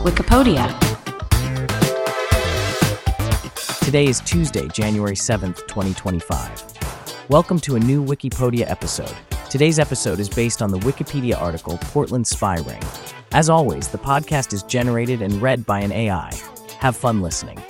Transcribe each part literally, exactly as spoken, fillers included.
Wikipedia. Today is Tuesday, January seventh, twenty twenty-five. Welcome to a new Wikipedia episode. Today's episode is based on the Wikipedia article Portland Spy Ring. As always, the podcast is generated and read by an A I. Have fun listening.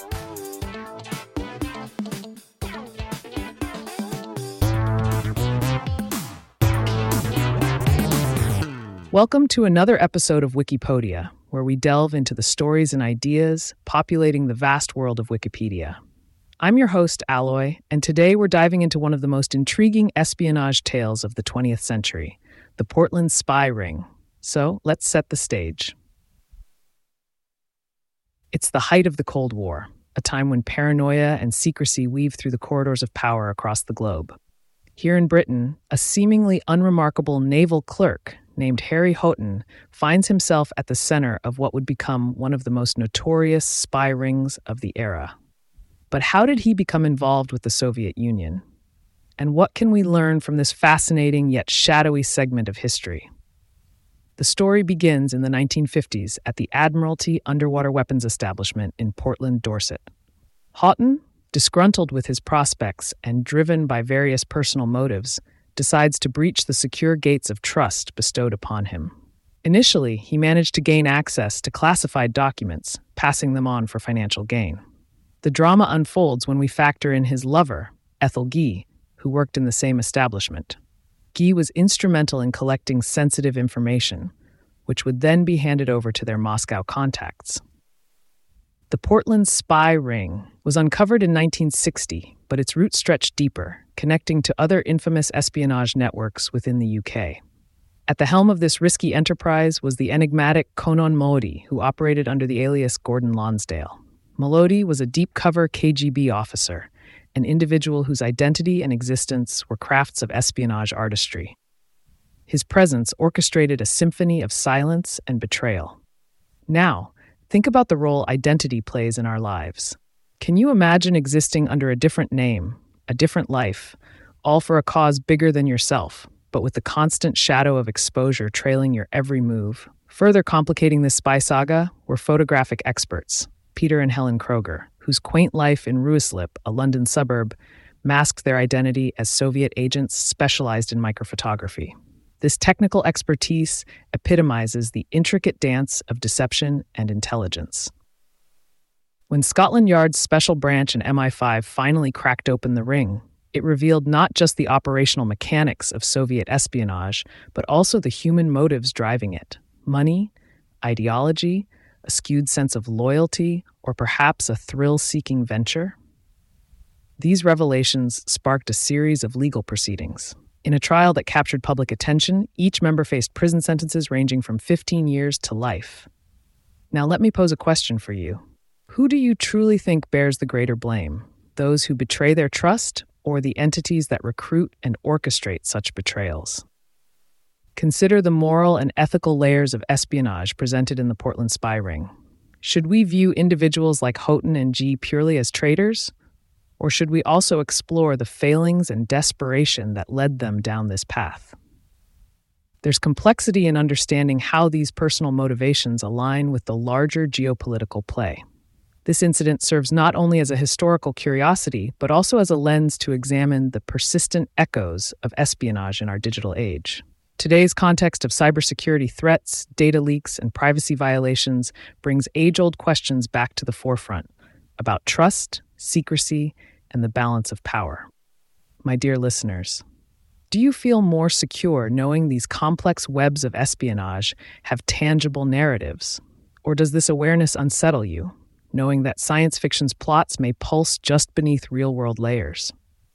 Welcome to another episode of Wikipedia, where we delve into the stories and ideas populating the vast world of Wikipedia. I'm your host, Alloy, and today we're diving into one of the most intriguing espionage tales of the twentieth century, the Portland Spy Ring. So let's set the stage. It's the height of the Cold War, a time when paranoia and secrecy weave through the corridors of power across the globe. Here in Britain, a seemingly unremarkable naval clerk named Harry Houghton finds himself at the center of what would become one of the most notorious spy rings of the era. But how did he become involved with the Soviet Union? And what can we learn from this fascinating yet shadowy segment of history? The story begins in the nineteen fifties at the Admiralty Underwater Weapons Establishment in Portland, Dorset. Houghton, disgruntled with his prospects and driven by various personal motives, decides to breach the secure gates of trust bestowed upon him. Initially, he managed to gain access to classified documents, passing them on for financial gain. The drama unfolds when we factor in his lover, Ethel Guy, who worked in the same establishment. Guy was instrumental in collecting sensitive information, which would then be handed over to their Moscow contacts. The Portland Spy Ring was uncovered in nineteen sixty, but its roots stretched deeper, connecting to other infamous espionage networks within the U K. At the helm of this risky enterprise was the enigmatic Konon Modi, who operated under the alias Gordon Lonsdale. Modi was a deep-cover K G B officer, an individual whose identity and existence were crafts of espionage artistry. His presence orchestrated a symphony of silence and betrayal. Now, think about the role identity plays in our lives. Can you imagine existing under a different name, a different life, all for a cause bigger than yourself, but with the constant shadow of exposure trailing your every move? Further complicating this spy saga were photographic experts, Peter and Helen Kroger, whose quaint life in Ruislip, a London suburb, masked their identity as Soviet agents specialized in microphotography. This technical expertise epitomizes the intricate dance of deception and intelligence. When Scotland Yard's Special Branch and M I five finally cracked open the ring, it revealed not just the operational mechanics of Soviet espionage, but also the human motives driving it: money, ideology, a skewed sense of loyalty, or perhaps a thrill-seeking venture. These revelations sparked a series of legal proceedings. In a trial that captured public attention, each member faced prison sentences ranging from fifteen years to life. Now let me pose a question for you. Who do you truly think bears the greater blame? Those who betray their trust, or the entities that recruit and orchestrate such betrayals? Consider the moral and ethical layers of espionage presented in the Portland Spy Ring. Should we view individuals like Houghton and G purely as traitors? Or should we also explore the failings and desperation that led them down this path? There's complexity in understanding how these personal motivations align with the larger geopolitical play. This incident serves not only as a historical curiosity, but also as a lens to examine the persistent echoes of espionage in our digital age. Today's context of cybersecurity threats, data leaks, and privacy violations brings age-old questions back to the forefront about trust, secrecy, and the balance of power. My dear listeners, do you feel more secure knowing these complex webs of espionage have tangible narratives? Or does this awareness unsettle you, knowing that science fiction's plots may pulse just beneath real-world layers?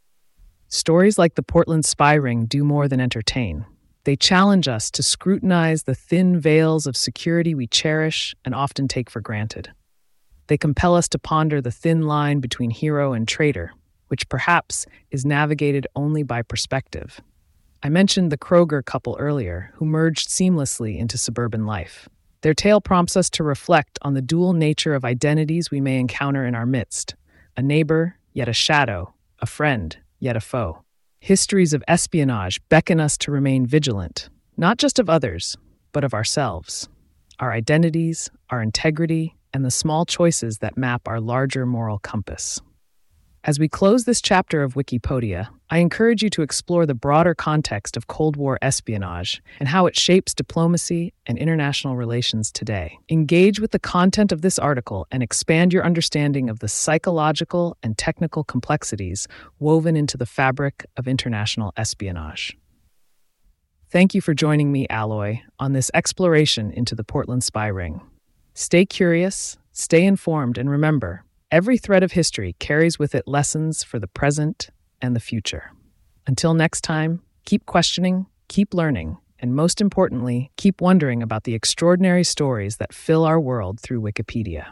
Stories like the Portland Spy Ring do more than entertain. They challenge us to scrutinize the thin veils of security we cherish and often take for granted. They compel us to ponder the thin line between hero and traitor, which perhaps is navigated only by perspective. I mentioned the Kroger couple earlier, who merged seamlessly into suburban life. Their tale prompts us to reflect on the dual nature of identities we may encounter in our midst: a neighbor, yet a shadow, a friend, yet a foe. Histories of espionage beckon us to remain vigilant, not just of others, but of ourselves. our identities, our integrity, and the small choices that map our larger moral compass. As we close this chapter of Wikipedia, I encourage you to explore the broader context of Cold War espionage and how it shapes diplomacy and international relations today. Engage with the content of this article and expand your understanding of the psychological and technical complexities woven into the fabric of international espionage. Thank you for joining me, Alloy, on this exploration into the Portland spy ring. Stay curious, stay informed, and remember, every thread of history carries with it lessons for the present and the future. Until next time, keep questioning, keep learning, and most importantly, keep wondering about the extraordinary stories that fill our world through Wikipedia.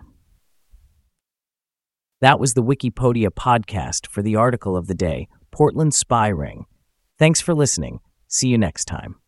That was the Wikipedia podcast for the article of the day, Portland Spy Ring. Thanks for listening. See you next time.